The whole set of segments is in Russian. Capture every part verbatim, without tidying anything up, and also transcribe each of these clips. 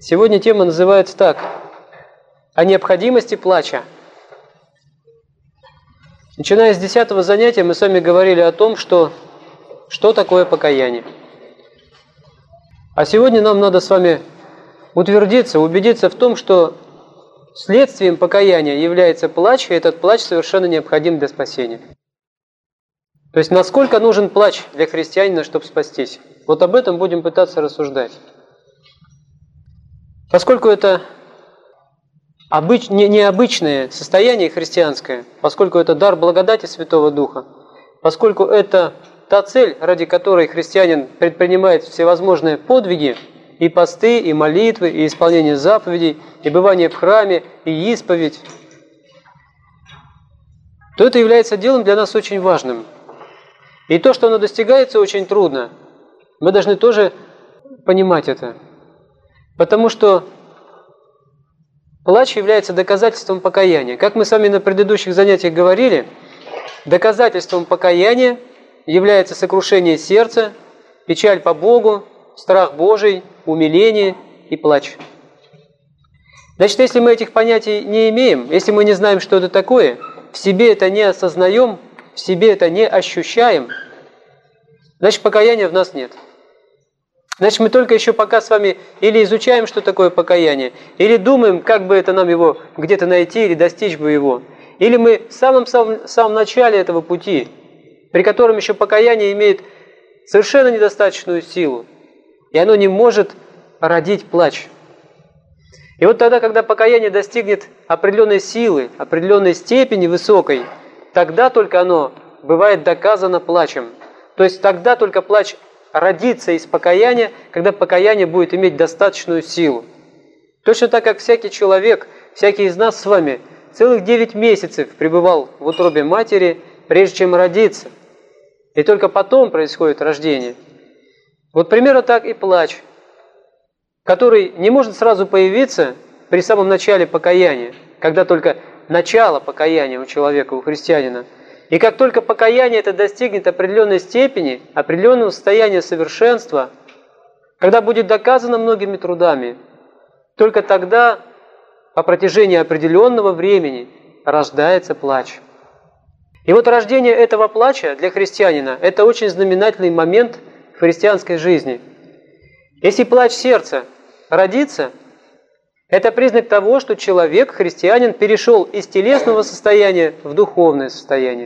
Сегодня тема называется так: о необходимости плача. Начиная с десятого занятия мы с вами говорили о том, что, что такое покаяние. А сегодня нам надо с вами утвердиться, убедиться в том, что следствием покаяния является плач, и этот плач совершенно необходим для спасения. То есть, насколько нужен плач для христианина, чтобы спастись? Вот об этом будем пытаться рассуждать. Поскольку это обыч... не, необычное состояние христианское, поскольку это дар благодати Святого Духа, поскольку это та цель, ради которой христианин предпринимает всевозможные подвиги, и посты, и молитвы, и исполнение заповедей, и бывание в храме, и исповедь, то это является делом для нас очень важным. И то, что оно достигается, очень трудно. Мы должны тоже понимать это. Потому что плач является доказательством покаяния. Как мы с вами на предыдущих занятиях говорили, доказательством покаяния является сокрушение сердца, печаль по Богу, страх Божий, умиление и плач. Значит, если мы этих понятий не имеем, если мы не знаем, что это такое, в себе это не осознаем, в себе это не ощущаем, значит, покаяния в нас нет. Значит, мы только еще пока с вами или изучаем, что такое покаяние, или думаем, как бы это нам его где-то найти или достичь бы его. Или мы в самом-самом самом начале этого пути, при котором еще покаяние имеет совершенно недостаточную силу, и оно не может родить плач. И вот тогда, когда покаяние достигнет определенной силы, определенной степени высокой, тогда только оно бывает доказано плачем. То есть тогда только плач родится из покаяния, когда покаяние будет иметь достаточную силу. Точно так, как всякий человек, всякий из нас с вами целых девять месяцев пребывал в утробе матери, прежде чем родиться. И только потом происходит рождение. Вот примерно так и плач, который не может сразу появиться при самом начале покаяния, когда только начало покаяния у человека, у христианина. И как только покаяние это достигнет определенной степени, определенного состояния совершенства, когда будет доказано многими трудами, только тогда по протяжении определенного времени рождается плач. И вот рождение этого плача для христианина – это очень знаменательный момент в христианской жизни. Если плач сердца родится, это признак того, что человек, христианин, перешел из телесного состояния в духовное состояние.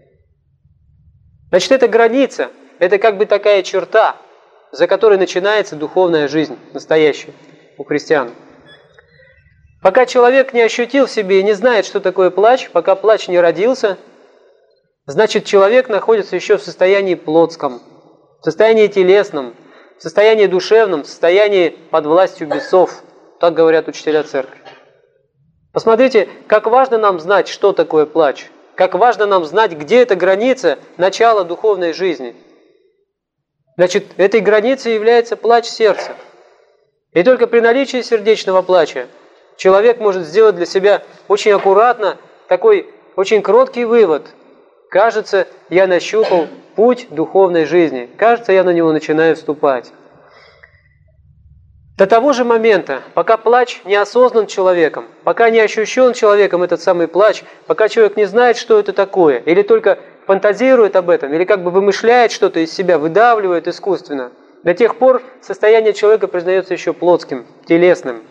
Значит, это граница, это как бы такая черта, за которой начинается духовная жизнь, настоящая, у христиан. Пока человек не ощутил в себе и не знает, что такое плач, пока плач не родился, значит, человек находится еще в состоянии плотском, в состоянии телесном, в состоянии душевном, в состоянии под властью бесов. Так говорят учителя церкви. Посмотрите, как важно нам знать, что такое плач. Как важно нам знать, где эта граница начала духовной жизни. Значит, этой границей является плач сердца. И только при наличии сердечного плача человек может сделать для себя очень аккуратно такой очень кроткий вывод. Кажется, я нащупал путь духовной жизни. Кажется, я на него начинаю вступать. До того же момента, пока плач не осознан человеком, пока не ощущен человеком этот самый плач, пока человек не знает, что это такое, или только фантазирует об этом, или как бы вымышляет что-то из себя, выдавливает искусственно, до тех пор состояние человека признается еще плотским, телесным.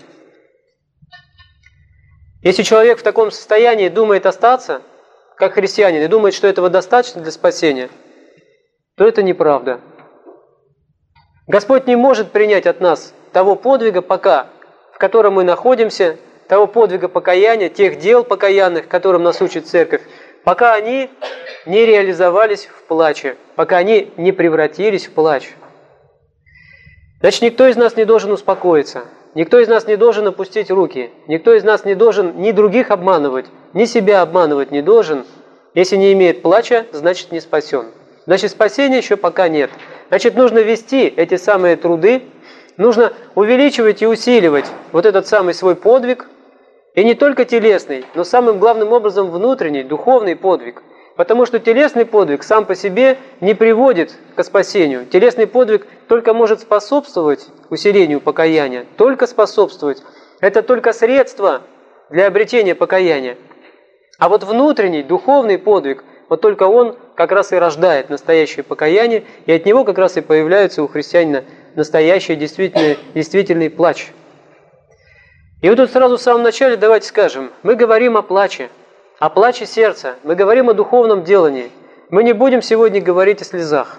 Если человек в таком состоянии думает остаться, как христианин, и думает, что этого достаточно для спасения, то это неправда. Господь не может принять от нас того подвига пока, в котором мы находимся, того подвига покаяния, тех дел покаянных, которым нас учит Церковь, пока они не реализовались в плаче, пока они не превратились в плач. Значит, никто из нас не должен успокоиться, никто из нас не должен опустить руки, никто из нас не должен ни других обманывать, ни себя обманывать не должен. Если не имеет плача, значит не спасен. Значит, спасения еще пока нет. Значит, нужно вести эти самые труды, нужно увеличивать и усиливать вот этот самый свой подвиг, и не только телесный, но самым главным образом внутренний, духовный подвиг. Потому что телесный подвиг сам по себе не приводит к спасению. Телесный подвиг только может способствовать усилению покаяния, только способствовать. Это только средство для обретения покаяния. А вот внутренний, духовный подвиг, вот только он как раз и рождает настоящее покаяние, и от него как раз и появляется у христианина настоящий, действительный, действительный плач. И вот тут сразу в самом начале давайте скажем, мы говорим о плаче, о плаче сердца, мы говорим о духовном делании. Мы не будем сегодня говорить о слезах.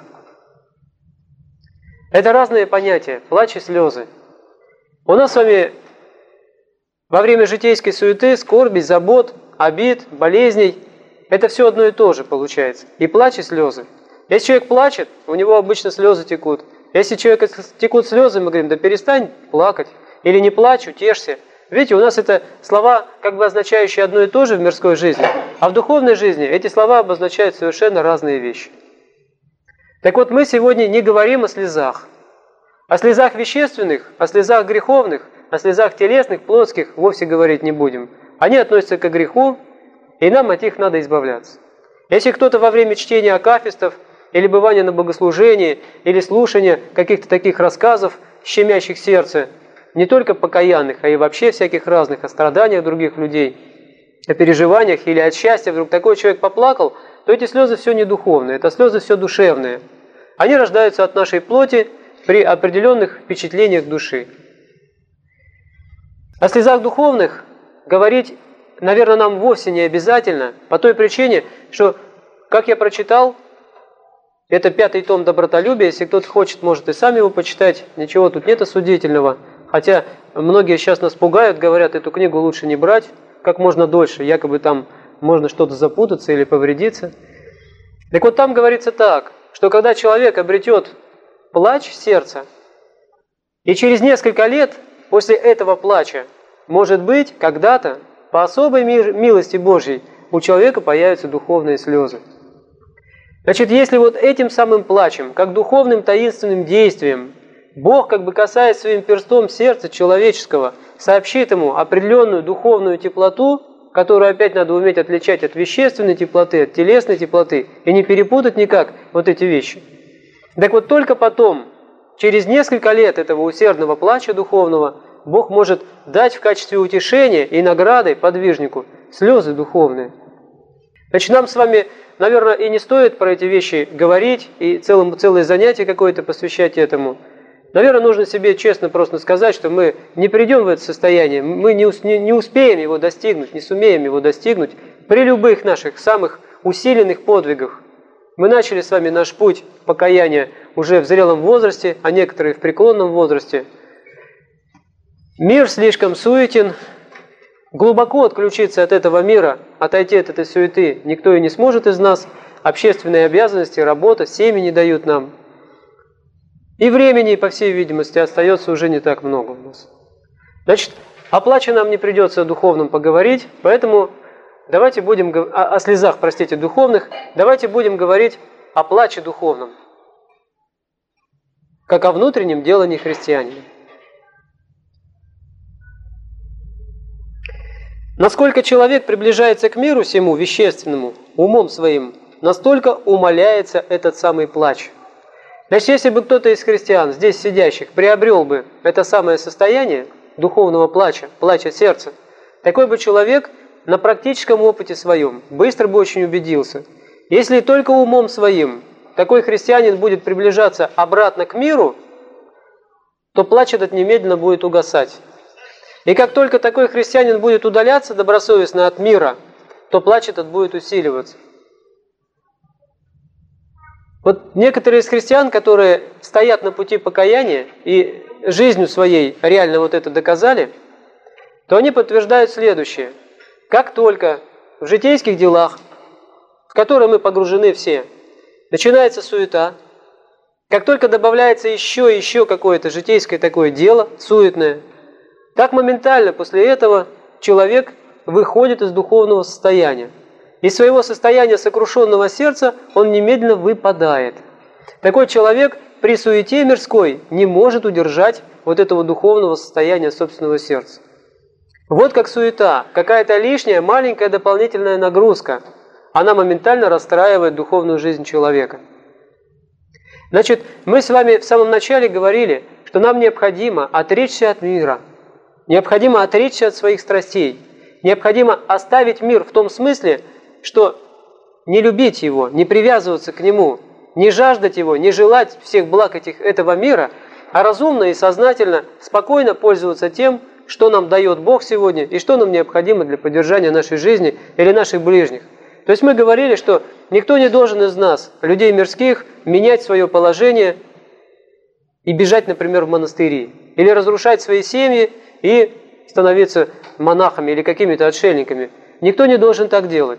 Это разные понятия, плач и слезы. У нас с вами во время житейской суеты, скорби, забот, обид, болезней, это все одно и то же получается. И плач, и слезы. Если человек плачет, у него обычно слезы текут. Если человек текут слезы, мы говорим, да перестань плакать. Или не плачь, утешься. Видите, у нас это слова, как бы означающие одно и то же в мирской жизни, а в духовной жизни эти слова обозначают совершенно разные вещи. Так вот, мы сегодня не говорим о слезах. О слезах вещественных, о слезах греховных, о слезах телесных, плотских вовсе говорить не будем. Они относятся к греху, и нам от них надо избавляться. Если кто-то во время чтения акафистов, или бывания на богослужении, или слушания каких-то таких рассказов, щемящих сердце, не только покаянных, а и вообще всяких разных, о страданиях других людей, о переживаниях или от счастья, вдруг такой человек поплакал, то эти слезы все не духовные, это слезы все душевные. Они рождаются от нашей плоти при определенных впечатлениях души. О слезах духовных говорить, наверное, нам вовсе не обязательно, по той причине, что, как я прочитал, это пятый том «Добротолюбие», если кто-то хочет, может и сам его почитать, ничего тут нет осудительного. Хотя многие сейчас нас пугают, говорят, эту книгу лучше не брать как можно дольше, якобы там можно что-то запутаться или повредиться. Так вот там говорится так, что когда человек обретет плач сердца, и через несколько лет после этого плача, может быть, когда-то, по особой милости Божьей, у человека появятся духовные слезы. Значит, если вот этим самым плачем, как духовным таинственным действием, Бог, как бы касаясь своим перстом сердца человеческого, сообщит ему определенную духовную теплоту, которую опять надо уметь отличать от вещественной теплоты, от телесной теплоты, и не перепутать никак вот эти вещи. Так вот только потом, через несколько лет этого усердного плача духовного, Бог может дать в качестве утешения и награды подвижнику слезы духовные. Значит, нам с вами, наверное, и не стоит про эти вещи говорить, и целым, целое занятие какое-то посвящать этому. Наверное, нужно себе честно просто сказать, что мы не придем в это состояние, мы не, не, не успеем его достигнуть, не сумеем его достигнуть при любых наших самых усиленных подвигах. Мы начали с вами наш путь покаяния уже в зрелом возрасте, а некоторые в преклонном возрасте. Мир слишком суетен, глубоко отключиться от этого мира, отойти от этой суеты никто и не сможет из нас, общественные обязанности, работа, семьи не дают нам. И времени, по всей видимости, остается уже не так много у нас. Значит, о плаче нам не придется о духовном поговорить, поэтому давайте будем о, о слезах, простите, духовных, давайте будем говорить о плаче духовном, как о внутреннем делании христианина. Насколько человек приближается к миру сему вещественному, умом своим, настолько умаляется этот самый плач. Значит, если бы кто-то из христиан, здесь сидящих, приобрел бы это самое состояние духовного плача, плача сердца, такой бы человек на практическом опыте своем быстро бы очень убедился. Если только умом своим такой христианин будет приближаться обратно к миру, то плач этот немедленно будет угасать. И как только такой христианин будет удаляться добросовестно от мира, то плач этот будет усиливаться. Вот некоторые из христиан, которые стоят на пути покаяния и жизнью своей реально вот это доказали, то они подтверждают следующее. Как только в житейских делах, в которые мы погружены все, начинается суета, как только добавляется еще и еще какое-то житейское такое дело, суетное, так моментально после этого человек выходит из духовного состояния. Из своего состояния сокрушенного сердца он немедленно выпадает. Такой человек при суете мирской не может удержать вот этого духовного состояния собственного сердца. Вот как суета, какая-то лишняя маленькая дополнительная нагрузка. Она моментально расстраивает духовную жизнь человека. Значит, мы с вами в самом начале говорили, что нам необходимо отречься от мира, необходимо отречься от своих страстей, необходимо оставить мир в том смысле, что не любить его, не привязываться к нему, не жаждать его, не желать всех благ этих, этого мира, а разумно и сознательно, спокойно пользоваться тем, что нам дает Бог сегодня и что нам необходимо для поддержания нашей жизни или наших ближних. То есть мы говорили, что никто не должен из нас, людей мирских, менять свое положение и бежать, например, в монастыри, или разрушать свои семьи и становиться монахами или какими-то отшельниками. Никто не должен так делать.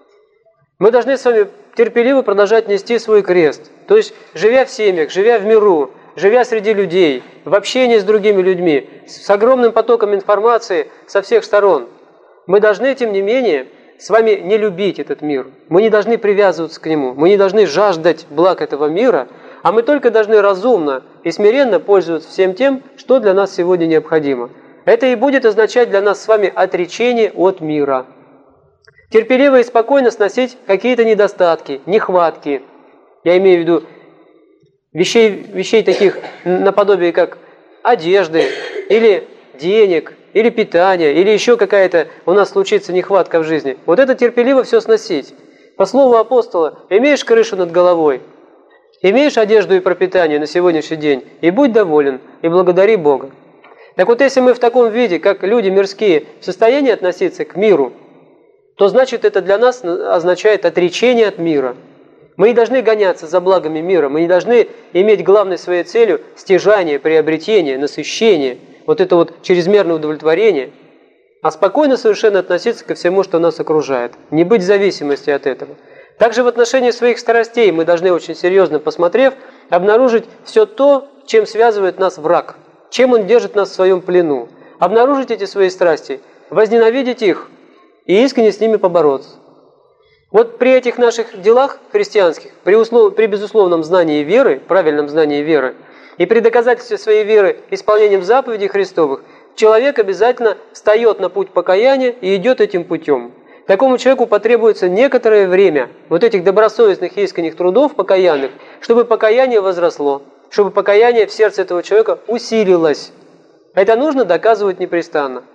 Мы должны с вами терпеливо продолжать нести свой крест. То есть, живя в семьях, живя в миру, живя среди людей, в общении с другими людьми, с огромным потоком информации со всех сторон, мы должны, тем не менее, с вами не любить этот мир. Мы не должны привязываться к нему, мы не должны жаждать благ этого мира, а мы только должны разумно и смиренно пользоваться всем тем, что для нас сегодня необходимо. Это и будет означать для нас с вами отречение от мира. Терпеливо и спокойно сносить какие-то недостатки, нехватки. Я имею в виду вещей, вещей таких наподобие, как одежды, или денег, или питания, или еще какая-то у нас случится нехватка в жизни. Вот это терпеливо все сносить. По слову апостола, имеешь крышу над головой, имеешь одежду и пропитание на сегодняшний день, и будь доволен, и благодари Бога. Так вот, если мы в таком виде, как люди мирские, в состоянии относиться к миру, то значит это для нас означает отречение от мира. Мы не должны гоняться за благами мира, мы не должны иметь главной своей целью стяжание, приобретение, насыщение, вот это вот чрезмерное удовлетворение, а спокойно совершенно относиться ко всему, что нас окружает, не быть в зависимости от этого. Также в отношении своих страстей мы должны очень серьезно, посмотрев, обнаружить все то, чем связывает нас враг, чем он держит нас в своем плену, обнаружить эти свои страсти, возненавидеть их и искренне с ними побороться. Вот при этих наших делах христианских, при, услов... при безусловном знании веры, правильном знании веры, и при доказательстве своей веры исполнением заповедей Христовых, человек обязательно встает на путь покаяния и идет этим путем. Такому человеку потребуется некоторое время вот этих добросовестных и искренних трудов покаянных, чтобы покаяние возросло, чтобы покаяние в сердце этого человека усилилось. Это нужно доказывать непрестанно.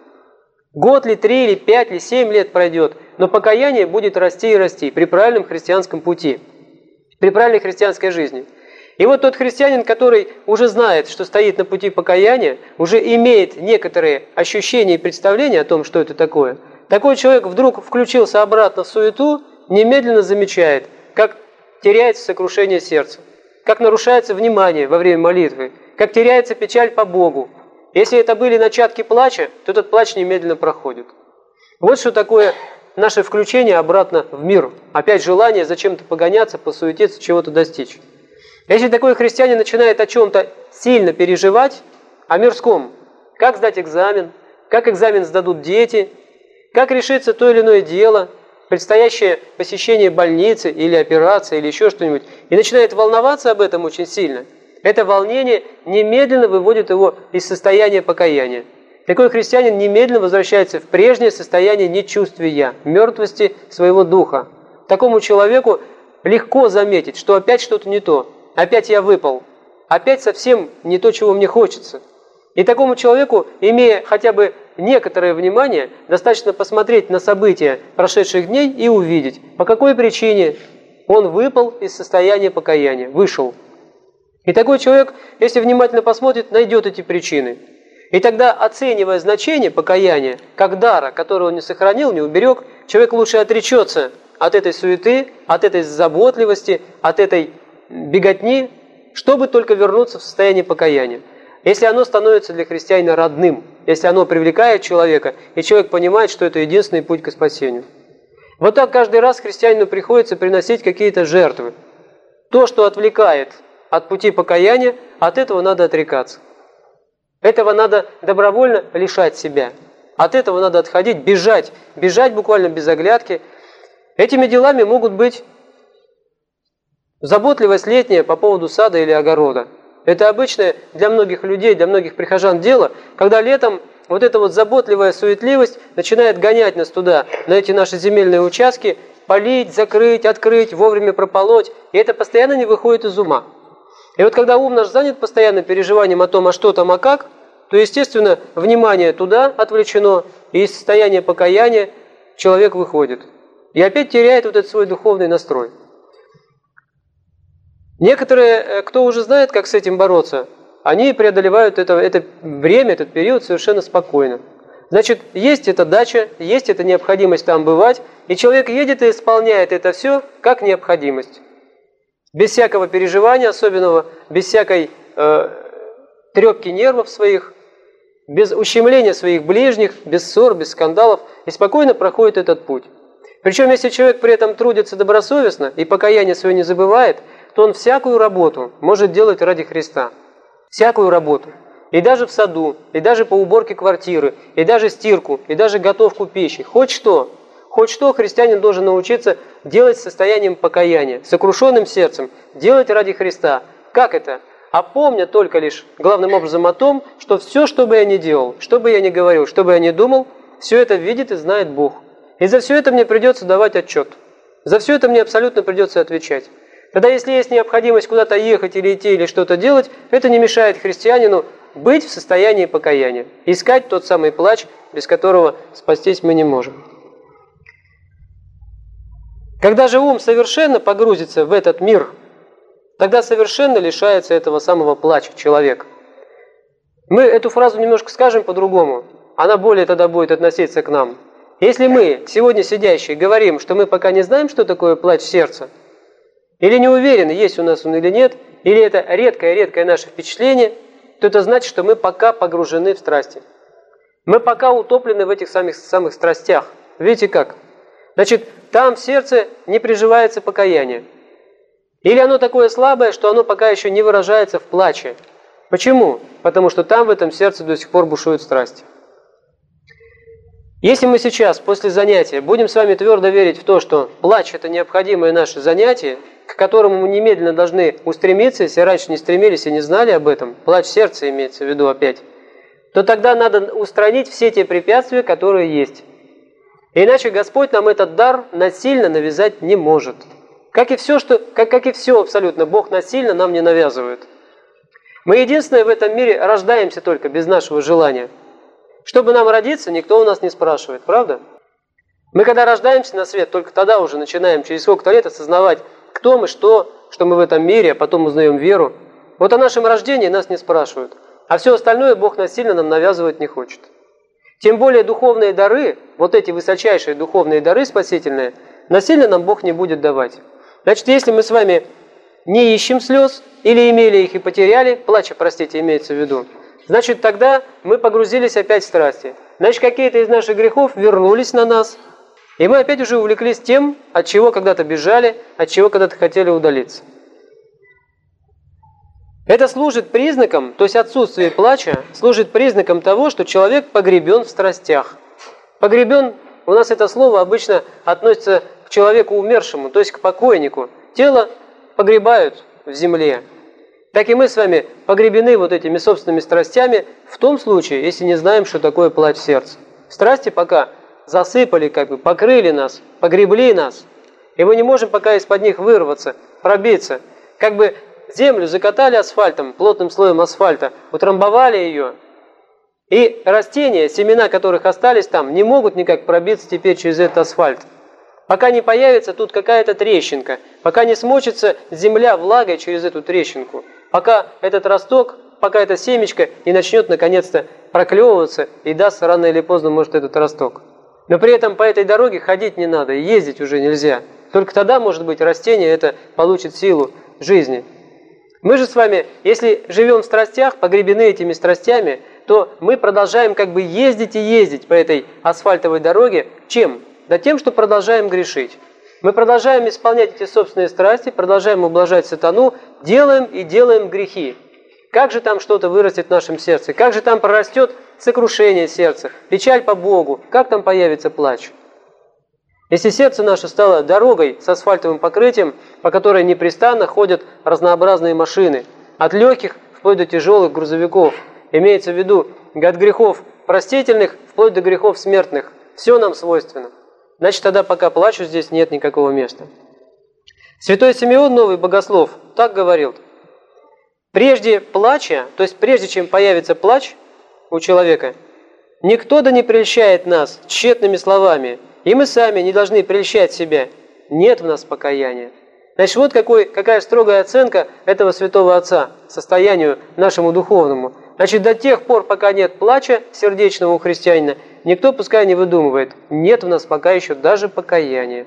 Год ли, три или пять ли, семь лет пройдет, но покаяние будет расти и расти при правильном христианском пути, при правильной христианской жизни. И вот тот христианин, который уже знает, что стоит на пути покаяния, уже имеет некоторые ощущения и представления о том, что это такое, такой человек вдруг включился обратно в суету, немедленно замечает, как теряется сокрушение сердца, как нарушается внимание во время молитвы, как теряется печаль по Богу. Если это были начатки плача, то этот плач немедленно проходит. Вот что такое наше включение обратно в мир. Опять желание зачем-то погоняться, посуетиться, чего-то достичь. Если такой христианин начинает о чем-то сильно переживать, о мирском, как сдать экзамен, как экзамен сдадут дети, как решится то или иное дело, предстоящее посещение больницы или операция или еще что-нибудь, и начинает волноваться об этом очень сильно, это волнение немедленно выводит его из состояния покаяния. Такой христианин немедленно возвращается в прежнее состояние нечувствия, мертвости своего духа. Такому человеку легко заметить, что опять что-то не то, опять я выпал, опять совсем не то, чего мне хочется. И такому человеку, имея хотя бы некоторое внимание, достаточно посмотреть на события прошедших дней и увидеть, по какой причине он выпал из состояния покаяния, вышел. И такой человек, если внимательно посмотрит, найдет эти причины. И тогда, оценивая значение покаяния, как дара, который он не сохранил, не уберег, человек лучше отречется от этой суеты, от этой заботливости, от этой беготни, чтобы только вернуться в состояние покаяния. Если оно становится для христианина родным, если оно привлекает человека, и человек понимает, что это единственный путь к спасению. Вот так каждый раз христианину приходится приносить какие-то жертвы. То, что отвлекает от пути покаяния, от этого надо отрекаться. Этого надо добровольно лишать себя. От этого надо отходить, бежать, бежать буквально без оглядки. Этими делами могут быть заботливость летняя по поводу сада или огорода. Это обычное для многих людей, для многих прихожан дело, когда летом вот эта вот заботливая суетливость начинает гонять нас туда, на эти наши земельные участки, полить, закрыть, открыть, вовремя прополоть. И это постоянно не выходит из ума. И вот когда ум наш занят постоянно переживанием о том, а что там, а как, то, естественно, внимание туда отвлечено, и из состояния покаяния человек выходит. И опять теряет вот этот свой духовный настрой. Некоторые, кто уже знает, как с этим бороться, они преодолевают это, это время, этот период совершенно спокойно. Значит, есть эта дача, есть эта необходимость там бывать, и человек едет и исполняет это все как необходимость. Без всякого переживания особенного, без всякой э, трепки нервов своих, без ущемления своих ближних, без ссор, без скандалов, и спокойно проходит этот путь. Причем, если человек при этом трудится добросовестно и покаяние свое не забывает, то он всякую работу может делать ради Христа. Всякую работу. И даже в саду, и даже по уборке квартиры, и даже стирку, и даже готовку пищи. Хоть что. Хоть что христианин должен научиться делать с состоянием покаяния, сокрушенным сердцем, делать ради Христа. Как это? А помня только лишь главным образом о том, что все, что бы я ни делал, что бы я ни говорил, что бы я ни думал, все это видит и знает Бог. И за все это мне придется давать отчет. За все это мне абсолютно придется отвечать. Тогда, если есть необходимость куда-то ехать или идти, или что-то делать, это не мешает христианину быть в состоянии покаяния. Искать тот самый плач, без которого спастись мы не можем. Когда же ум совершенно погрузится в этот мир, тогда совершенно лишается этого самого плача человек. Мы эту фразу немножко скажем по-другому. Она более тогда будет относиться к нам. Если мы, сегодня сидящие, говорим, что мы пока не знаем, что такое плач сердца, или не уверены, есть у нас он или нет, или это редкое-редкое наше впечатление, то это значит, что мы пока погружены в страсти. Мы пока утоплены в этих самых, самых страстях. Видите как? Значит, там в сердце не приживается покаяние. Или оно такое слабое, что оно пока еще не выражается в плаче. Почему? Потому что там в этом сердце до сих пор бушуют страсти. Если мы сейчас, после занятия, будем с вами твердо верить в то, что плач – это необходимое наше занятие, к которому мы немедленно должны устремиться, если раньше не стремились и не знали об этом, плач сердца имеется в виду опять, то тогда надо устранить все те препятствия, которые есть. Иначе Господь нам этот дар насильно навязать не может. Как и все, что, как, как и все абсолютно, Бог насильно нам не навязывает. Мы единственное в этом мире рождаемся только без нашего желания. Чтобы нам родиться, никто у нас не спрашивает, правда? Мы когда рождаемся на свет, только тогда уже начинаем через сколько-то лет осознавать, кто мы, что, что мы в этом мире, а потом узнаем веру. Вот о нашем рождении нас не спрашивают. А все остальное Бог насильно нам навязывать не хочет. Тем более духовные дары, вот эти высочайшие духовные дары спасительные, насильно нам Бог не будет давать. Значит, если мы с вами не ищем слез, или имели их и потеряли, плача, простите, имеется в виду, значит, тогда мы погрузились опять в страсти. Значит, какие-то из наших грехов вернулись на нас, и мы опять уже увлеклись тем, от чего когда-то бежали, от чего когда-то хотели удалиться. Это служит признаком, то есть отсутствие плача, служит признаком того, что человек погребен в страстях. Погребен, у нас это слово обычно относится к человеку умершему, то есть к покойнику. Тело погребают в земле. Так и мы с вами погребены вот этими собственными страстями в том случае, если не знаем, что такое плач сердца. Страсти пока засыпали, как бы покрыли нас, погребли нас, и мы не можем пока из-под них вырваться, пробиться. Как бы землю закатали асфальтом, плотным слоем асфальта, утрамбовали ее, и растения, семена которых остались там, не могут никак пробиться теперь через этот асфальт. Пока не появится тут какая-то трещинка, пока не смочится земля влагой через эту трещинку, пока этот росток, пока эта семечко не начнет наконец-то проклевываться и даст рано или поздно, может, этот росток. Но при этом по этой дороге ходить не надо, и ездить уже нельзя. Только тогда, может быть, растение это получит силу жизни. Мы же с вами, если живем в страстях, погребены этими страстями, то мы продолжаем как бы ездить и ездить по этой асфальтовой дороге. Чем? Да тем, что продолжаем грешить. Мы продолжаем исполнять эти собственные страсти, продолжаем ублажать сатану, делаем и делаем грехи. Как же там что-то вырастет в нашем сердце? Как же там прорастет сокрушение сердца, печаль по Богу? Как там появится плач? Если сердце наше стало дорогой с асфальтовым покрытием, по которой непрестанно ходят разнообразные машины, от легких вплоть до тяжелых грузовиков, имеется в виду от грехов простительных вплоть до грехов смертных, все нам свойственно. Значит, тогда пока плачу, здесь нет никакого места. Святой Симеон, новый богослов, так говорил. Прежде плача, то есть прежде чем появится плач у человека, никто да не прельщает нас тщетными словами, и мы сами не должны прельщать себя. Нет в нас покаяния. Значит, вот какой, какая строгая оценка этого святого отца состоянию нашему духовному. Значит, до тех пор, пока нет плача сердечного у христианина, никто пускай не выдумывает. Нет в нас пока еще даже покаяния.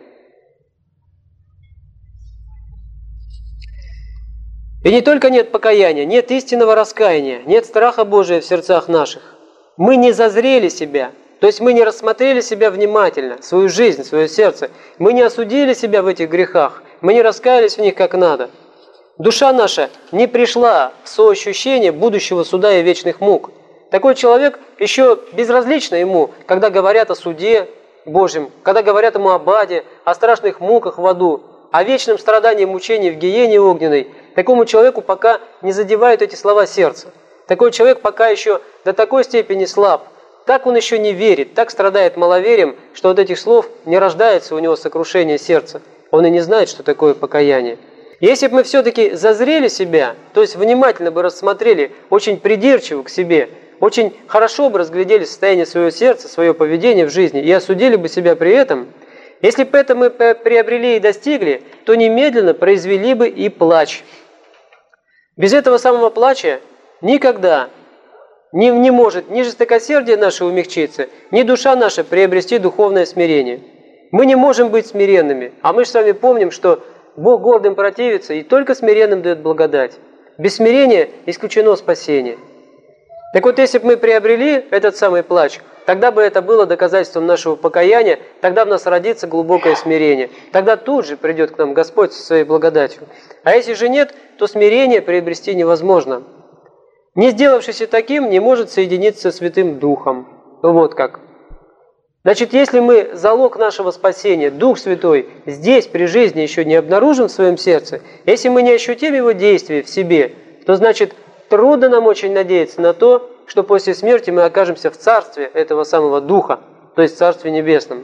И не только нет покаяния, нет истинного раскаяния, нет страха Божия в сердцах наших. Мы не зазрели себя, то есть мы не рассмотрели себя внимательно, свою жизнь, свое сердце. Мы не осудили себя в этих грехах, мы не раскаялись в них как надо. Душа наша не пришла в соощущение будущего суда и вечных мук. Такой человек еще безразлично ему, когда говорят о суде Божьем, когда говорят ему об аде, о страшных муках в аду, о вечном страдании и мучении в гиене огненной. Такому человеку пока не задевают эти слова сердца. Такой человек пока еще до такой степени слаб, так он еще не верит, так страдает маловерием, что от этих слов не рождается у него сокрушение сердца. Он и не знает, что такое покаяние. Если бы мы все-таки зазрели себя, то есть внимательно бы рассмотрели, очень придирчиво к себе, очень хорошо бы разглядели состояние своего сердца, свое поведение в жизни и осудили бы себя при этом, если бы это мы приобрели и достигли, то немедленно произвели бы и плач. Без этого самого плача никогда не, не может ни жестокосердие наше умягчиться, ни душа наша приобрести духовное смирение. Мы не можем быть смиренными, а мы же с вами помним, что Бог гордым противится и только смиренным дает благодать. Без смирения исключено спасение. Так вот, если бы мы приобрели этот самый плач, тогда бы это было доказательством нашего покаяния, тогда в нас родится глубокое смирение. Тогда тут же придет к нам Господь со своей благодатью. А если же нет, то смирение приобрести невозможно. Не сделавшийся таким, не может соединиться со Святым Духом. Вот как. Значит, если мы залог нашего спасения, Дух Святой, здесь при жизни еще не обнаружим в своем сердце, если мы не ощутим Его действия в себе, то значит, трудно нам очень надеяться на то, что после смерти мы окажемся в царстве этого самого Духа, то есть в Царстве Небесном.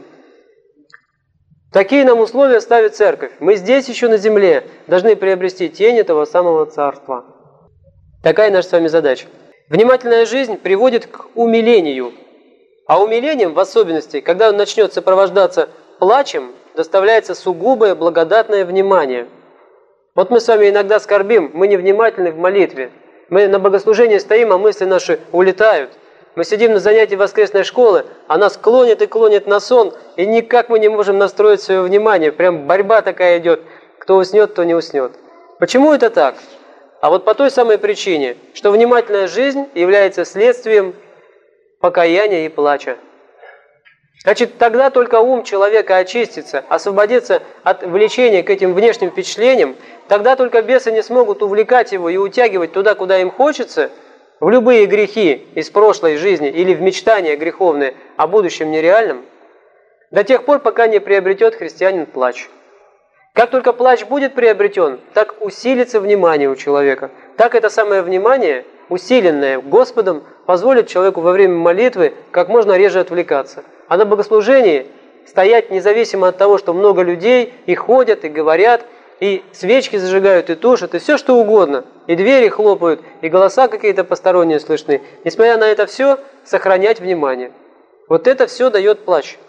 Такие нам условия ставит Церковь. Мы здесь еще на земле должны приобрести тень этого самого Царства. Такая наша с вами задача. Внимательная жизнь приводит к умилению. А умилением, в особенности, когда он начнет сопровождаться плачем, доставляется сугубое благодатное внимание. Вот мы с вами иногда скорбим, мы невнимательны в молитве. Мы на богослужении стоим, а мысли наши улетают. Мы сидим на занятии воскресной школы, а нас клонит и клонит на сон, и никак мы не можем настроить свое внимание. Прям борьба такая идет, кто уснет, кто не уснет. Почему это так? А вот по той самой причине, что внимательная жизнь является следствием покаяния и плача. Значит, тогда только ум человека очистится, освободится от влечения к этим внешним впечатлениям, тогда только бесы не смогут увлекать его и утягивать туда, куда им хочется, в любые грехи из прошлой жизни или в мечтания греховные о будущем нереальном, до тех пор, пока не приобретет христианин плач. Как только плач будет приобретен, так усилится внимание у человека. Так это самое внимание, усиленное Господом, позволит человеку во время молитвы как можно реже отвлекаться. А на богослужении стоять независимо от того, что много людей и ходят, и говорят, и свечки зажигают, и тушат, и все что угодно, и двери хлопают, и голоса какие-то посторонние слышны. Несмотря на это все, сохранять внимание. Вот это все дает плач.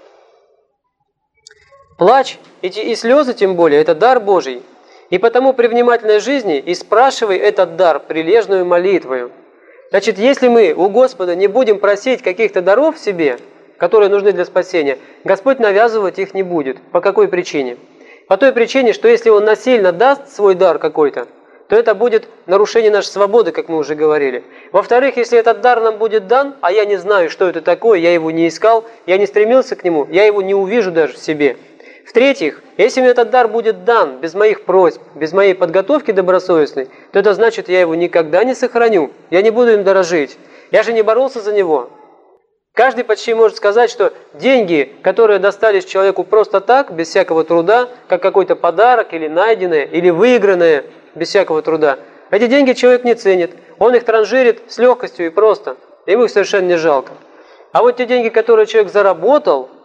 Плач и, и слезы, тем более, это дар Божий. И потому при внимательной жизни и спрашивай этот дар прилежную молитвою. Значит, если мы у Господа не будем просить каких-то даров в себе, которые нужны для спасения, Господь навязывать их не будет. По какой причине? По той причине, что если Он насильно даст свой дар какой-то, то это будет нарушение нашей свободы, как мы уже говорили. Во-вторых, если этот дар нам будет дан, а я не знаю, что это такое, я его не искал, я не стремился к нему, я его не увижу даже в себе. В-третьих, если мне этот дар будет дан без моих просьб, без моей подготовки добросовестной, то это значит, я его никогда не сохраню, я не буду им дорожить. Я же не боролся за него. Каждый почти может сказать, что деньги, которые достались человеку просто так, без всякого труда, как какой-то подарок или найденное, или выигранное без всякого труда, эти деньги человек не ценит. Он их транжирит с легкостью и просто. Ему их совершенно не жалко. А вот те деньги, которые человек заработал,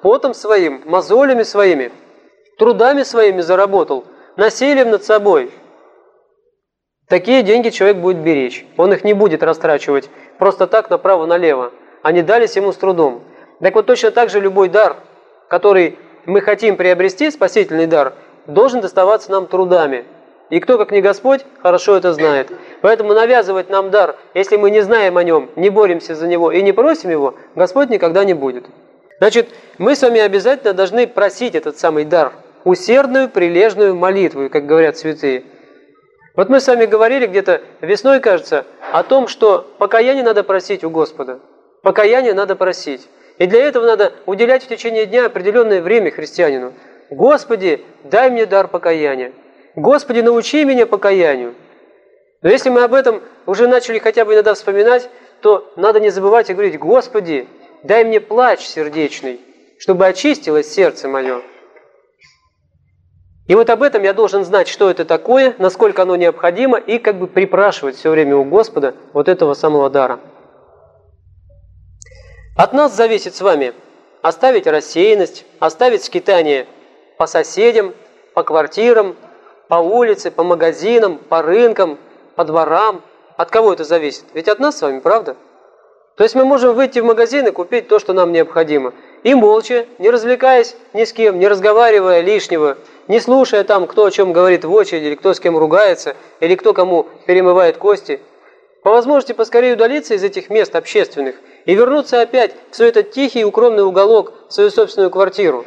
потом своим, мозолями своими, трудами своими заработал, насилием над собой. Такие деньги человек будет беречь. Он их не будет растрачивать просто так направо-налево. Они дались ему с трудом. Так вот точно так же любой дар, который мы хотим приобрести, спасительный дар, должен доставаться нам трудами. И кто, как не Господь, хорошо это знает. Поэтому навязывать нам дар, если мы не знаем о нем, не боремся за него и не просим его, Господь никогда не будет. Значит, мы с вами обязательно должны просить этот самый дар, усердную, прилежную молитву, как говорят святые. Вот мы с вами говорили где-то весной, кажется, о том, что покаяние надо просить у Господа. Покаяние надо просить. И для этого надо уделять в течение дня определенное время христианину. Господи, дай мне дар покаяния. Господи, научи меня покаянию. Но если мы об этом уже начали хотя бы иногда вспоминать, то надо не забывать и говорить: Господи, дай мне плач сердечный, чтобы очистилось сердце мое. И вот об этом я должен знать, что это такое, насколько оно необходимо, и как бы припрашивать все время у Господа вот этого самого дара. От нас зависит с вами оставить рассеянность, оставить скитание по соседям, по квартирам, по улице, по магазинам, по рынкам, по дворам. От кого это зависит? Ведь от нас с вами, правда? То есть мы можем выйти в магазин и купить то, что нам необходимо. И молча, не развлекаясь ни с кем, не разговаривая лишнего, не слушая там, кто о чем говорит в очереди, или кто с кем ругается, или кто кому перемывает кости, по возможности поскорее удалиться из этих мест общественных и вернуться опять в свой этот тихий укромный уголок, в свою собственную квартиру.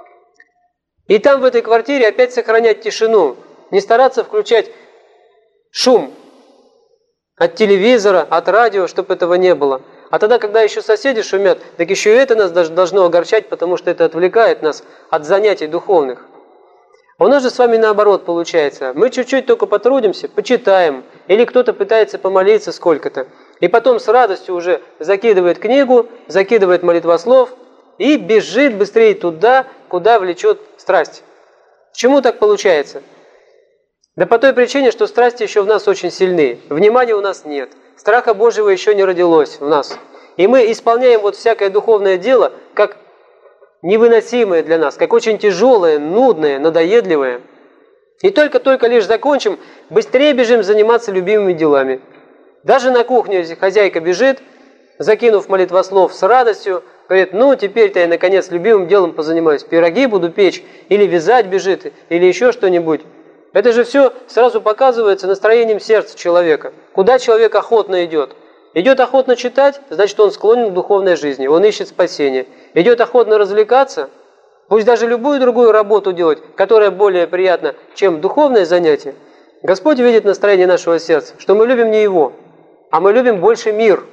И там в этой квартире опять сохранять тишину, не стараться включать шум от телевизора, от радио, чтобы этого не было. А тогда, когда еще соседи шумят, так еще и это нас должно огорчать, потому что это отвлекает нас от занятий духовных. А у нас же с вами наоборот получается. Мы чуть-чуть только потрудимся, почитаем, или кто-то пытается помолиться сколько-то, и потом с радостью уже закидывает книгу, закидывает молитвослов и бежит быстрее туда, куда влечет страсть. Почему так получается? Да по той причине, что страсти еще в нас очень сильны, внимания у нас нет, страха Божьего еще не родилось в нас. И мы исполняем вот всякое духовное дело как невыносимое для нас, как очень тяжелое, нудное, надоедливое. И только-только лишь закончим, быстрее бежим заниматься любимыми делами. Даже на кухню, если хозяйка бежит, закинув молитвослов с радостью, говорит: ну, теперь-то я, наконец, любимым делом позанимаюсь. Пироги буду печь, или вязать бежит, или еще что-нибудь. Это же все сразу показывается настроением сердца человека. Куда человек охотно идет? Идет охотно читать, значит, он склонен к духовной жизни, он ищет спасения. Идет охотно развлекаться, пусть даже любую другую работу делать, которая более приятна, чем духовное занятие. Господь видит настроение нашего сердца, что мы любим не Его, а мы любим больше мир.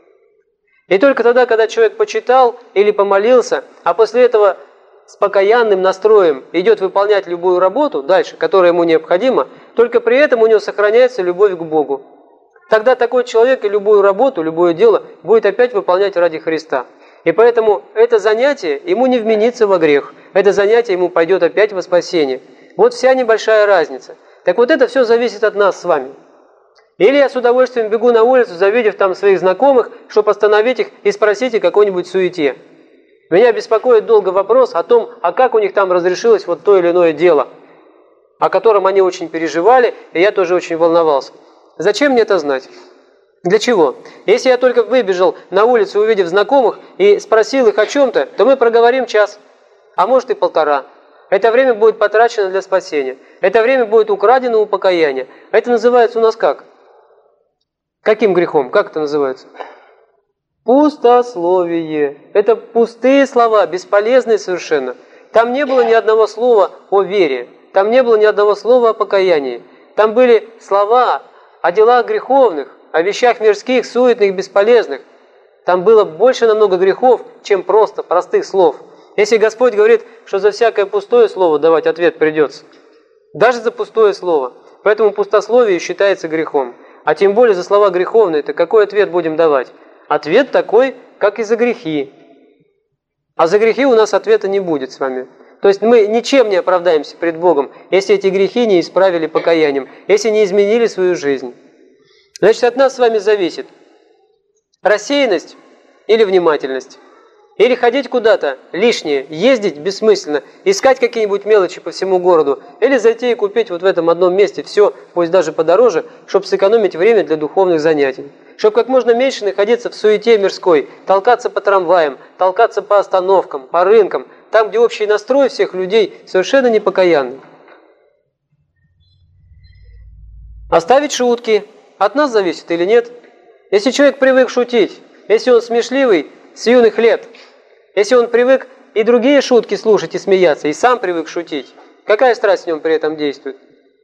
И только тогда, когда человек почитал или помолился, а после этого с покаянным настроем идет выполнять любую работу дальше, которая ему необходима, только при этом у него сохраняется любовь к Богу. Тогда такой человек и любую работу, любое дело будет опять выполнять ради Христа. И поэтому это занятие ему не вменится во грех, это занятие ему пойдет опять во спасение. Вот вся небольшая разница. Так вот это все зависит от нас с вами. Или я с удовольствием бегу на улицу, завидев там своих знакомых, чтобы остановить их и спросить о какой-нибудь суете. Меня беспокоит долго вопрос о том, а как у них там разрешилось вот то или иное дело, о котором они очень переживали, и я тоже очень волновался. Зачем мне это знать? Для чего? Если я только выбежал на улицу, увидев знакомых, и спросил их о чем-то, то мы проговорим час, а может и полтора. Это время будет потрачено для спасения. Это время будет украдено у покаяния. Это называется у нас как? Каким грехом? Как это называется? Пустословие. Это пустые слова, бесполезные совершенно. Там не было ни одного слова о вере. Там не было ни одного слова о покаянии. Там были слова о делах греховных, о вещах мирских, суетных, бесполезных. Там было больше намного грехов, чем просто простых слов. Если Господь говорит, что за всякое пустое слово давать ответ придется. Даже за пустое слово. Поэтому пустословие считается грехом. А тем более за слова греховные, то какой ответ будем давать? Ответ такой, как и за грехи. А за грехи у нас ответа не будет с вами. То есть мы ничем не оправдаемся пред Богом, если эти грехи не исправили покаянием, если не изменили свою жизнь. Значит, от нас с вами зависит рассеянность или внимательность. Или ходить куда-то лишнее, ездить бессмысленно, искать какие-нибудь мелочи по всему городу, или зайти и купить вот в этом одном месте все, пусть даже подороже, чтобы сэкономить время для духовных занятий. Чтобы как можно меньше находиться в суете мирской, толкаться по трамваям, толкаться по остановкам, по рынкам, там, где общий настрой всех людей совершенно непокаянный. Оставить шутки от нас зависит или нет? Если человек привык шутить, если он смешливый с юных лет, если он привык и другие шутки слушать и смеяться, и сам привык шутить, какая страсть в нем при этом действует?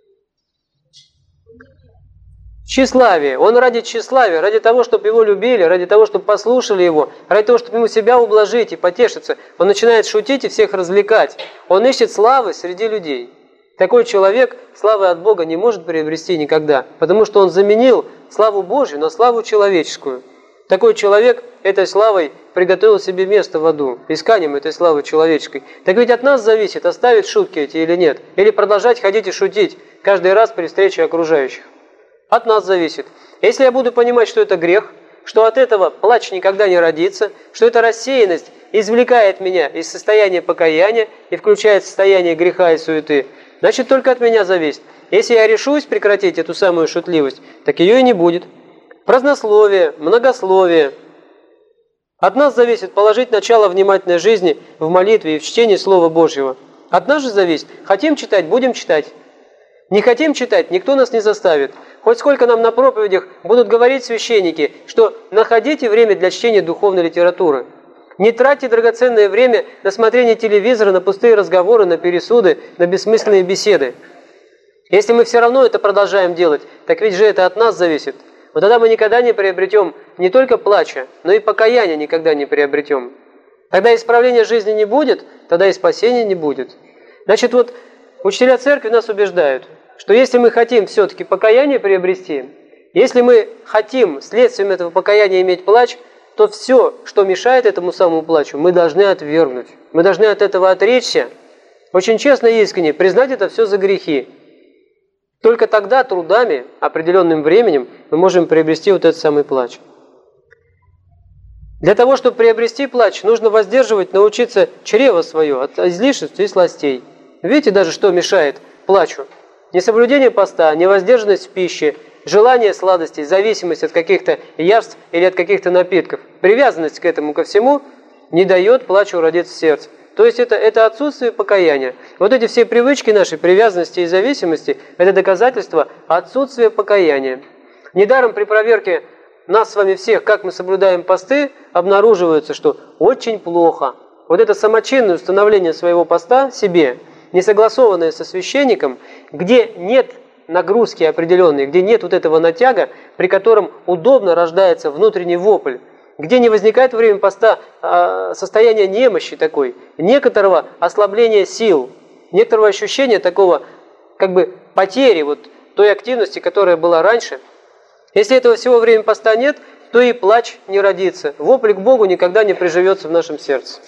Тщеславие. Он ради тщеславия, ради того, чтобы его любили, ради того, чтобы послушали его, ради того, чтобы ему себя ублажить и потешиться, он начинает шутить и всех развлекать. Он ищет славы среди людей. Такой человек славы от Бога не может приобрести никогда, потому что он заменил славу Божью на славу человеческую. Такой человек этой славой приготовил себе место в аду, исканием этой славы человеческой. Так ведь от нас зависит, оставить шутки эти или нет, или продолжать ходить и шутить каждый раз при встрече окружающих. От нас зависит. Если я буду понимать, что это грех, что от этого плач никогда не родится, что эта рассеянность извлекает меня из состояния покаяния и включает состояние греха и суеты, значит, только от меня зависит. Если я решусь прекратить эту самую шутливость, так ее и не будет. Празднословие, многословие. От нас зависит положить начало внимательной жизни в молитве и в чтении Слова Божьего. От нас же зависит. Хотим читать, будем читать. Не хотим читать, никто нас не заставит. Хоть сколько нам на проповедях будут говорить священники, что находите время для чтения духовной литературы. Не тратьте драгоценное время на смотрение телевизора, на пустые разговоры, на пересуды, на бессмысленные беседы. Если мы все равно это продолжаем делать, так ведь же это от нас зависит. Вот тогда мы никогда не приобретем не только плача, но и покаяния никогда не приобретем. Тогда исправления жизни не будет, тогда и спасения не будет. Значит, вот учителя церкви нас убеждают, что если мы хотим все-таки покаяние приобрести, если мы хотим следствием этого покаяния иметь плач, то все, что мешает этому самому плачу, мы должны отвергнуть. Мы должны от этого отречься, очень честно и искренне признать это все за грехи. Только тогда трудами, определенным временем, мы можем приобрести вот этот самый плач. Для того, чтобы приобрести плач, нужно воздерживать, научиться чрево свое от излишеств и сластей. Видите даже, что мешает плачу? Несоблюдение поста, невоздержанность в пище, желание сладостей, зависимость от каких-то явств или от каких-то напитков, привязанность к этому ко всему не дает плачу родиться в сердце. То есть это, это отсутствие покаяния. Вот эти все привычки нашей привязанности и зависимости – это доказательство отсутствия покаяния. Недаром при проверке нас с вами всех, как мы соблюдаем посты, обнаруживается, что очень плохо. Вот это самочинное установление своего поста себе – не согласованное со священником, где нет нагрузки определенной, где нет вот этого натяга, при котором удобно рождается внутренний вопль, где не возникает во время поста э, состояние немощи такой, некоторого ослабления сил, некоторого ощущения такого как бы потери вот той активности, которая была раньше. Если этого всего время поста нет, то и плач не родится, вопль к Богу никогда не приживется в нашем сердце.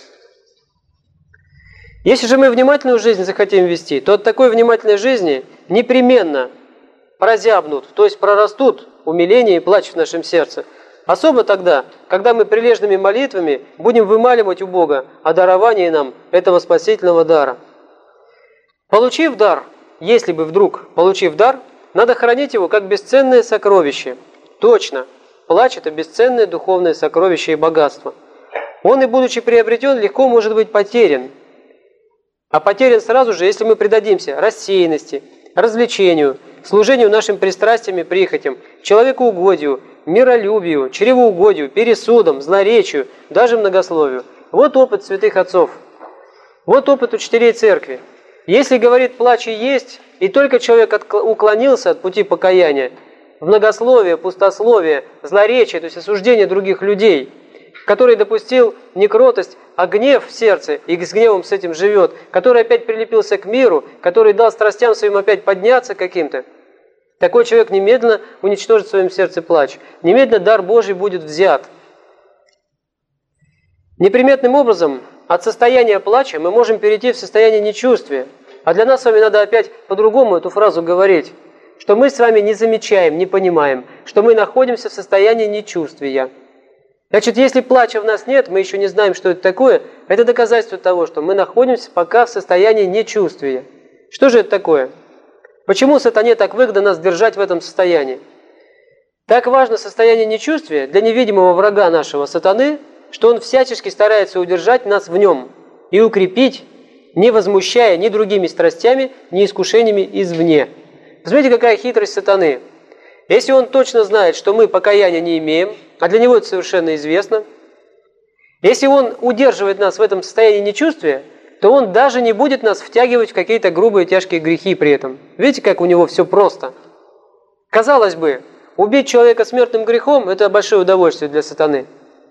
Если же мы внимательную жизнь захотим вести, то от такой внимательной жизни непременно прозябнут, то есть прорастут умиление и плач в нашем сердце. Особо тогда, когда мы прилежными молитвами будем вымаливать у Бога о даровании нам этого спасительного дара. Получив дар, если бы вдруг, получив дар, надо хранить его как бесценное сокровище. Точно, плач – это бесценное духовное сокровище и богатство. Он и будучи приобретен, легко может быть потерян. А потерян сразу же, если мы предадимся рассеянности, развлечению, служению нашим пристрастиям и прихотям, человекоугодию, миролюбию, чревоугодию, пересудам, злоречию, даже многословию. Вот опыт святых отцов. Вот опыт учителей церкви. Если, говорит, плач и есть, и только человек уклонился от пути покаяния, в многословие, пустословие, злоречие, то есть осуждение других людей, который допустил не кротость, а гнев в сердце, и с гневом с этим живет, который опять прилепился к миру, который дал страстям своим опять подняться каким-то, такой человек немедленно уничтожит в своем сердце плач. Немедленно дар Божий будет взят. Неприметным образом от состояния плача мы можем перейти в состояние нечувствия. А для нас с вами надо опять по-другому эту фразу говорить, что мы с вами не замечаем, не понимаем, что мы находимся в состоянии нечувствия. Значит, если плача в нас нет, мы еще не знаем, что это такое, это доказательство того, что мы находимся пока в состоянии нечувствия. Что же это такое? Почему сатане так выгодно нас держать в этом состоянии? Так важно состояние нечувствия для невидимого врага нашего сатаны, что он всячески старается удержать нас в нем и укрепить, не возмущая ни другими страстями, ни искушениями извне. Посмотрите, какая хитрость сатаны. Если он точно знает, что мы покаяния не имеем, а для него это совершенно известно, если он удерживает нас в этом состоянии нечувствия, то он даже не будет нас втягивать в какие-то грубые тяжкие грехи при этом. Видите, как у него все просто? Казалось бы, убить человека смертным грехом – это большое удовольствие для сатаны.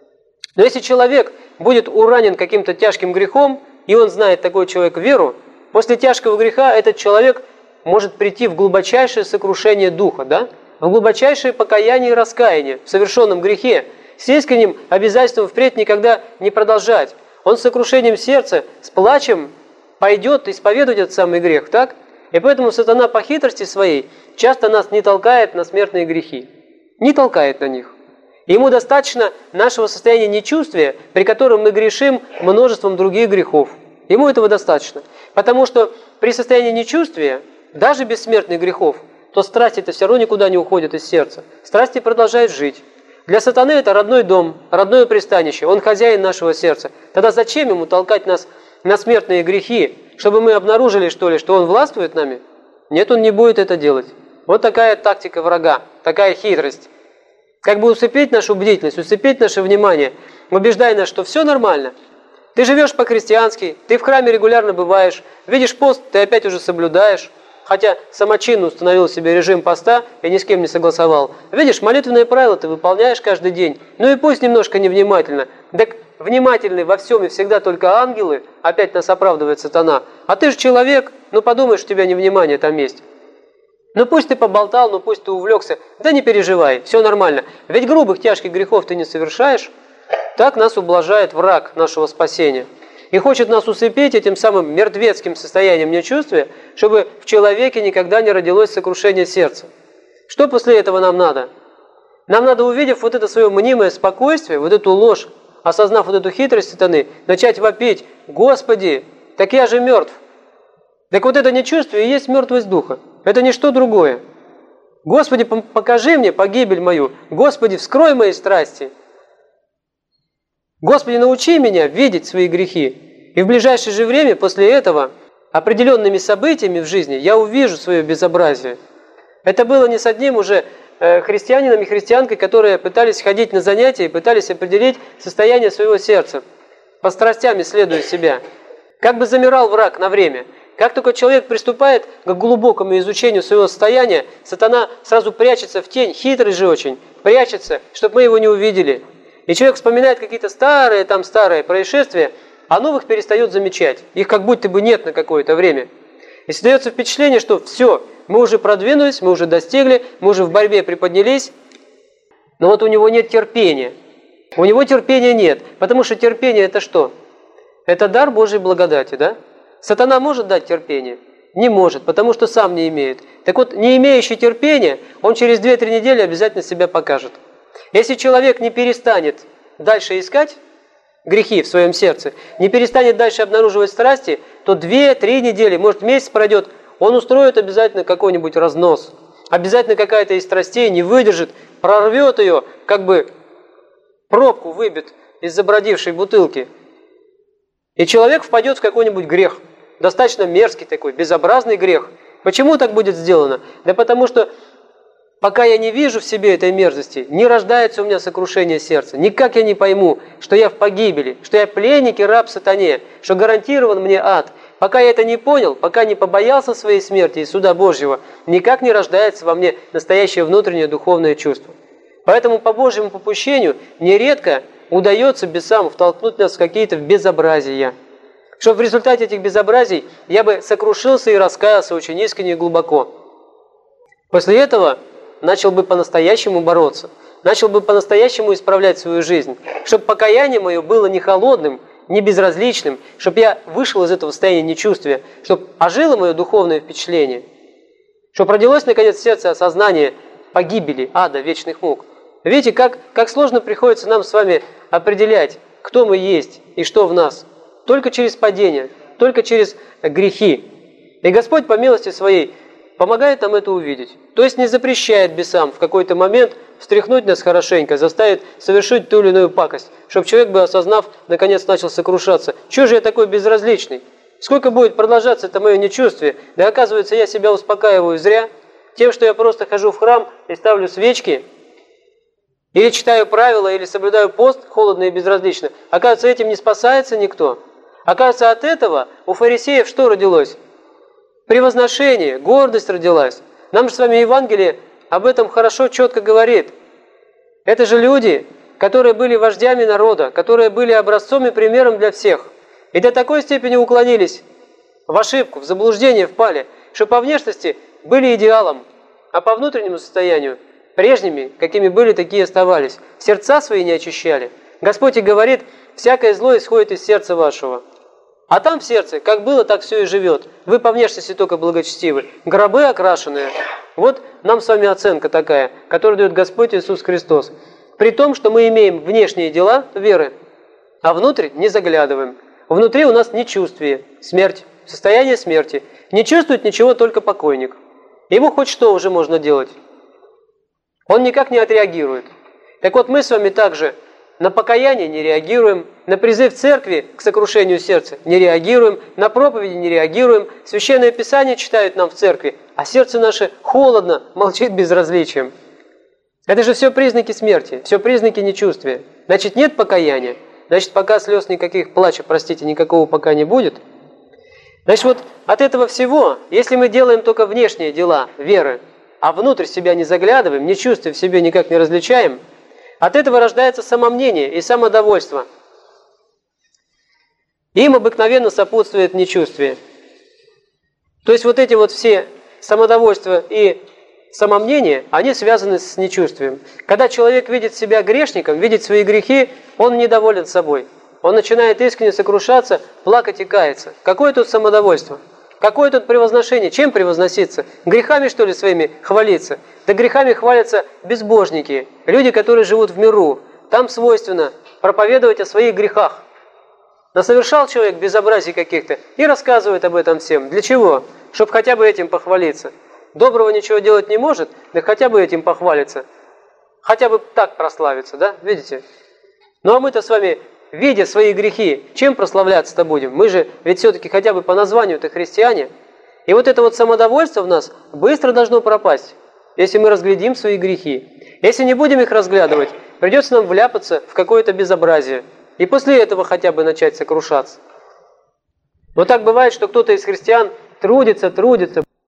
Но если человек будет уранен каким-то тяжким грехом, и он знает такой человек веру, после тяжкого греха этот человек может прийти в глубочайшее сокрушение духа, да? В глубочайшее покаяние и раскаяние в совершенном грехе, с искренним обязательством впредь никогда не продолжать. Он с сокрушением сердца, с плачем пойдет исповедовать этот самый грех, так? И поэтому сатана по хитрости своей часто нас не толкает на смертные грехи. Не толкает на них. Ему достаточно нашего состояния нечувствия, при котором мы грешим множеством других грехов. Ему этого достаточно. Потому что при состоянии нечувствия, даже без смертных грехов, то страсти-то все равно никуда не уходят из сердца. Страсти продолжают жить. Для сатаны это родной дом, родное пристанище, он хозяин нашего сердца. Тогда зачем ему толкать нас на смертные грехи, чтобы мы обнаружили, что ли, что он властвует нами? Нет, он не будет это делать. Вот такая тактика врага, такая хитрость. Как бы усыпить нашу бдительность, усыпить наше внимание, убеждая нас, что все нормально. Ты живешь по-христиански, ты в храме регулярно бываешь, видишь пост, ты опять уже соблюдаешь, хотя самочинно установил себе режим поста и ни с кем не согласовал. Видишь, молитвенные правила ты выполняешь каждый день, ну и пусть немножко невнимательно. Так внимательны во всем и всегда только ангелы, опять нас оправдывает сатана. А ты же человек, ну подумаешь, у тебя невнимание там есть. Ну пусть ты поболтал, ну пусть ты увлекся, да не переживай, все нормально. Ведь грубых, тяжких грехов ты не совершаешь. Так нас ублажает враг нашего спасения. И хочет нас усыпить этим самым мертвецким состоянием нечувствия, чтобы в человеке никогда не родилось сокрушение сердца. Что после этого нам надо? Нам надо, увидев вот это свое мнимое спокойствие, вот эту ложь, осознав вот эту хитрость сатаны, начать вопить: «Господи, так я же мертв!» Так вот это нечувствие и есть мертвость духа. Это не что другое. Господи, покажи мне погибель мою. Господи, вскрой мои страсти. Господи, научи меня видеть свои грехи. И в ближайшее же время, после этого, определенными событиями в жизни, я увижу свое безобразие. Это было не с одним уже христианином и христианкой, которые пытались ходить на занятия и пытались определить состояние своего сердца, по страстям исследуя себя. Как бы замирал враг на время. Как только человек приступает к глубокому изучению своего состояния, сатана сразу прячется в тень, хитрый же очень, прячется, чтобы мы его не увидели. И человек вспоминает какие-то старые, там старые происшествия, а новых перестает замечать. Их как будто бы нет на какое-то время. И создается впечатление, что все, мы уже продвинулись, мы уже достигли, мы уже в борьбе приподнялись, но вот у него нет терпения. У него терпения нет, потому что терпение это что? Это дар Божьей благодати, да? Сатана может дать терпение? Не может, потому что сам не имеет. Так вот, не имеющий терпения, он через две-три недели обязательно себя покажет. Если человек не перестанет дальше искать грехи в своем сердце, не перестанет дальше обнаруживать страсти, то две-три недели, может месяц пройдет, он устроит обязательно какой-нибудь разнос. Обязательно какая-то из страстей не выдержит, прорвет ее, как бы пробку выбит из забродившей бутылки. И человек впадет в какой-нибудь грех. Достаточно мерзкий такой, безобразный грех. Почему так будет сделано? Да потому что пока я не вижу в себе этой мерзости, не рождается у меня сокрушение сердца. Никак я не пойму, что я в погибели, что я пленник и раб сатане, что гарантирован мне ад. Пока я это не понял, пока не побоялся своей смерти и суда Божьего, никак не рождается во мне настоящее внутреннее духовное чувство. Поэтому по Божьему попущению нередко удается бесам втолкнуть нас в какие-то безобразия. Чтобы в результате этих безобразий я бы сокрушился и раскаялся очень искренне и глубоко. После этого начал бы по-настоящему бороться, начал бы по-настоящему исправлять свою жизнь, чтобы покаяние мое было не холодным, не безразличным, чтобы я вышел из этого состояния нечувствия, чтобы ожило мое духовное впечатление, чтобы родилось наконец в сердце осознание погибели, ада, вечных мук. Видите, как, как сложно приходится нам с вами определять, кто мы есть и что в нас. Только через падение, только через грехи. И Господь по милости Своей помогает нам это увидеть. То есть не запрещает бесам в какой-то момент встряхнуть нас хорошенько, заставит совершить ту или иную пакость, чтобы человек бы, осознав, наконец начал сокрушаться. Чего же я такой безразличный? Сколько будет продолжаться это мое нечувствие? Да оказывается, я себя успокаиваю зря тем, что я просто хожу в храм и ставлю свечки, или читаю правила, или соблюдаю пост холодно и безразлично. Оказывается, этим не спасается никто. Оказывается, от этого у фарисеев что родилось? Превозношение, гордость родилась. Нам же с вами Евангелие об этом хорошо, четко говорит. Это же люди, которые были вождями народа, которые были образцом и примером для всех. И до такой степени уклонились в ошибку, в заблуждение впали, что по внешности были идеалом, а по внутреннему состоянию прежними, какими были, такие оставались. Сердца свои не очищали. Господь и говорит, всякое зло исходит из сердца вашего. А там в сердце, как было, так все и живет. Вы по внешности только благочестивы. Гробы окрашенные. Вот нам с вами оценка такая, которую дает Господь Иисус Христос. При том, что мы имеем внешние дела веры, а внутрь не заглядываем. Внутри у нас нечувствие, смерть, состояние смерти. Не чувствует ничего только покойник. Ему хоть что уже можно делать. Он никак не отреагирует. Так вот, мы с вами также на покаяние не реагируем, на призыв церкви к сокрушению сердца не реагируем, на проповеди не реагируем, Священное Писание читают нам в церкви, а сердце наше холодно, молчит безразличием. Это же все признаки смерти, все признаки нечувствия. Значит, нет покаяния, значит, пока слез никаких, плача, простите, никакого пока не будет. Значит, вот от этого всего, если мы делаем только внешние дела веры, а внутрь себя не заглядываем, не чувствуя в себе, никак не различаем, от этого рождается самомнение и самодовольство. Им обыкновенно сопутствует нечувствие. То есть вот эти вот все самодовольства и самомнение, они связаны с нечувствием. Когда человек видит себя грешником, видит свои грехи, он недоволен собой. Он начинает искренне сокрушаться, плакать и каяться. Какое тут самодовольство? Какое тут превозношение? Чем превозноситься? Грехами, что ли, своими хвалиться? Да грехами хвалятся безбожники, люди, которые живут в миру. Там свойственно проповедовать о своих грехах. Насовершал человек безобразий каких-то и рассказывает об этом всем. Для чего? Чтобы хотя бы этим похвалиться. Доброго ничего делать не может, да хотя бы этим похвалиться. Хотя бы так прославиться, да? Видите? Ну а мы-то с вами, видя свои грехи, чем прославляться-то будем? Мы же ведь все-таки хотя бы по названию-то христиане. И вот это вот самодовольство в нас быстро должно пропасть, если мы разглядим свои грехи. Если не будем их разглядывать, придется нам вляпаться в какое-то безобразие. И после этого хотя бы начать сокрушаться. Но так бывает, что кто-то из христиан трудится, трудится,